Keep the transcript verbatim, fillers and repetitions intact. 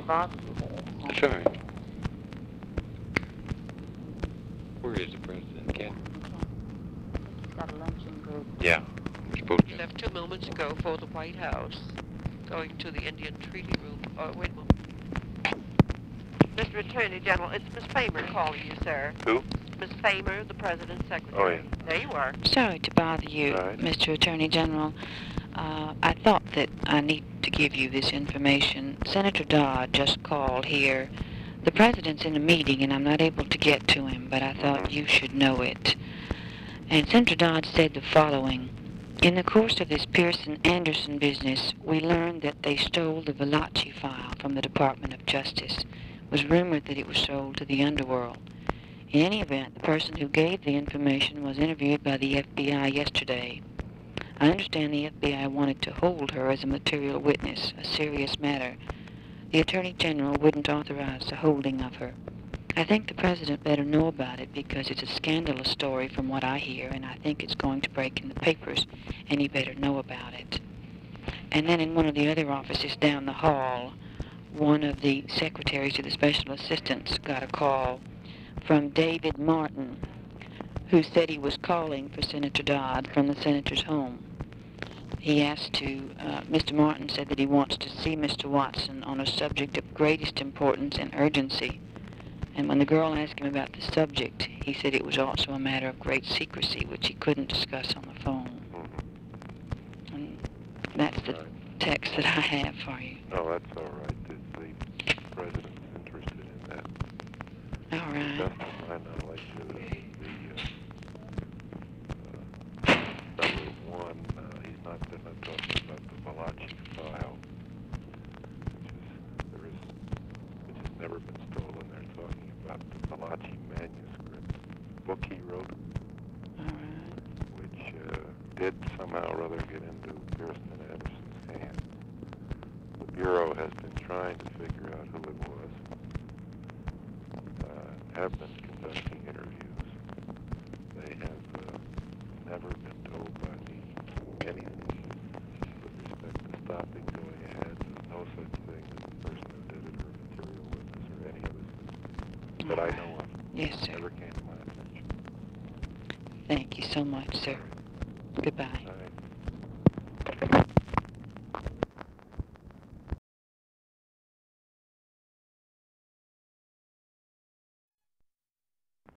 bother you there. That's all right. Where is the president, Ken? He's got a luncheon group. Yeah. We're supposed to. Left two moments ago for the White House, going to the Indian Treaty Room. Oh, wait a moment. Mister Attorney General, it's Miss Famer calling you, sir. Who? Miss Famer, the President's Secretary. Oh, yeah. There you are. Sorry to bother you, Right. Mister Attorney General. Uh, I thought that I need to give you this information. Senator Dodd just called here. The President's in a meeting and I'm not able to get to him, but I thought you should know it. And Senator Dodd said the following. In the course of this Pearson-Anderson business, we learned that they stole the Valachi file from the Department of Justice. It was rumored that it was sold to the underworld. In any event, the person who gave the information was interviewed by the F B I yesterday. I understand the F B I wanted to hold her as a material witness, a serious matter. The Attorney General wouldn't authorize the holding of her. I think the President better know about it because it's a scandalous story from what I hear, and I think it's going to break in the papers, and he better know about it. And then in one of the other offices down the hall, one of the secretaries to the special assistants got a call from David Martin, who said he was calling for Senator Dodd from the senator's home. He asked to, uh, Mister Martin said that he wants to see Mister Watson on a subject of greatest importance and urgency. And when the girl asked him about the subject, he said it was also a matter of great secrecy, which he couldn't discuss on the phone. Mm-hmm. And that's the Right. text that I have for you. Oh, that's all right. The, the president's interested in that. All right. Best of my knowledge, uh, the uh, uh, number one, uh, he's not, they're not talking about the Valachi file, which is, there is, which has never been stolen. They're talking about the Valachi manuscript, book he wrote, All right. which uh, did somehow or other get into Pearson and Anderson's hands. The Bureau has been trying to figure out who it was, uh, have been conducting interviews. They have uh, never been told by me anything with respect to stopping, going ahead. There's no such thing as the person who did it or a material witness or any other thing that I know of. Yes, sir. Never came to my attention. Thank you so much, sir. Goodbye. All right.